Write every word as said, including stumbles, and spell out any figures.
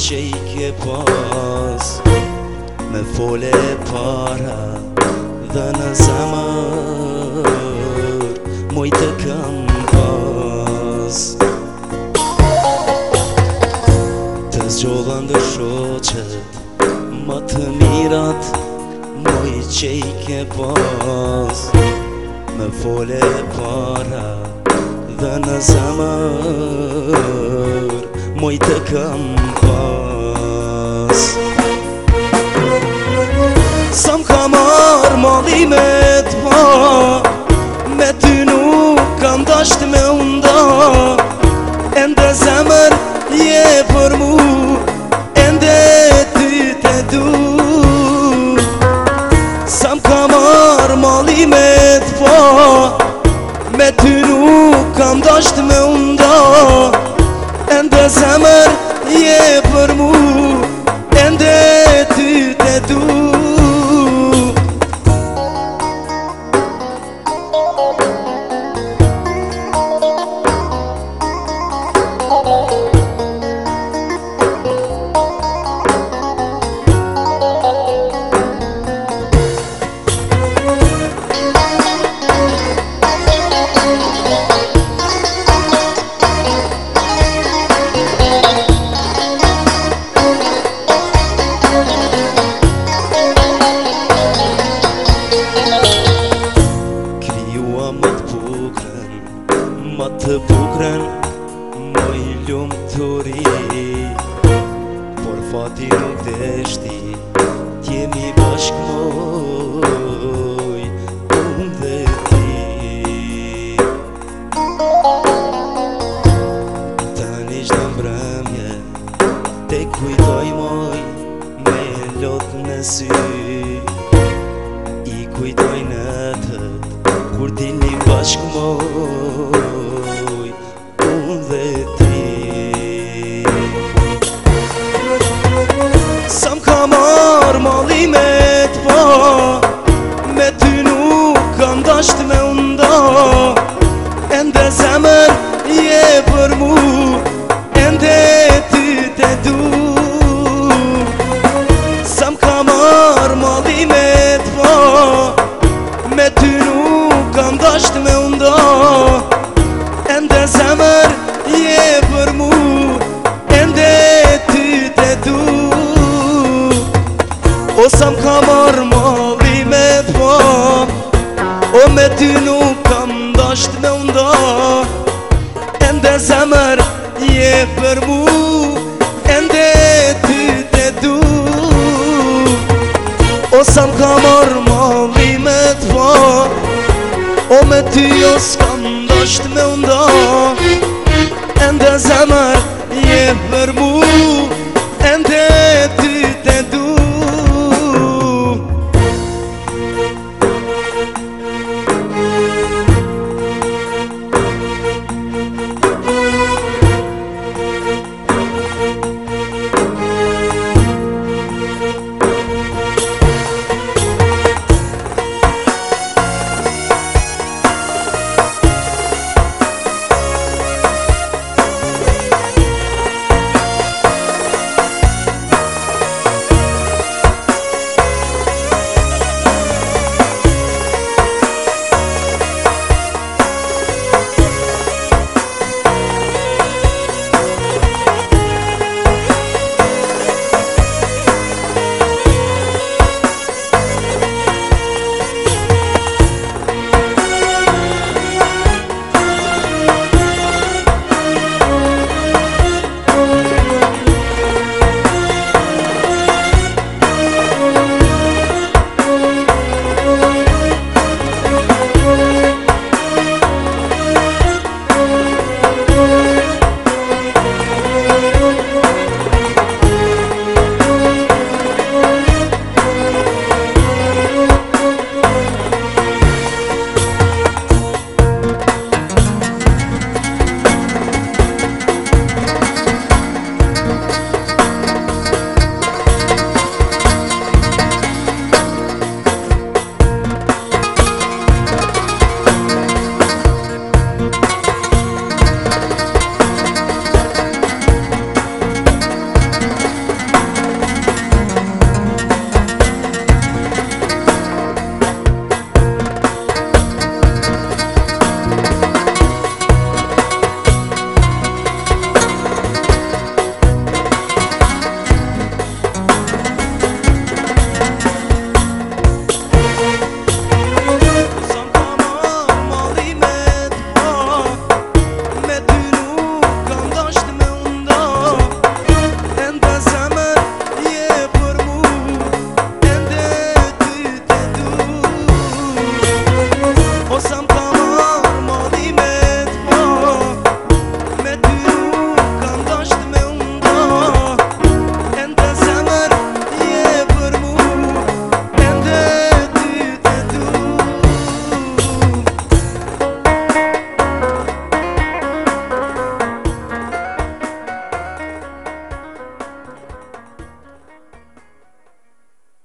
që i ke pas, me fole para dhe në zemër moj të kam pas. Të zgjodha ndër shoqet më të mirat, moj që i ke pas, me fole para dhe në zemër moj të kam pas. Sa m'ka marrë malli me t'pa, me ty nuk kam dasht me unda, ende zemër je për mu, ende ty te du. Sa m'ka marrë malli me t'pa, me ty nuk kam dasht me unda, ende zemër je për mu, ende ty te du. Ma të bukren, moj lumë të ri, por fati nuk deshti, t'jemi bashk moj, unë dhe ti. Tani çdo mbrëmje, te kujdoj moj, me lot në sy, i kujdoj natët, kur dini bashk moj, dhe ti. Sa m'ka marrë malli me t'pa, me ty nuk kam dasht me unda, ende zemër je për mu, ende ty te du. Sa m'ka marrë malli me t'pa, me ty nuk kam dasht me unda, ende zemër je për mu, ende ty te du. O sa m'ka marrë malli me t'pa, o me ty nuk kam dasht me unda, ende zemër je për mu, ende ty te du. O sa m'ka marrë malli me t'pa, o me ty jo s'kam dasht me unda, ende zemër je për mu,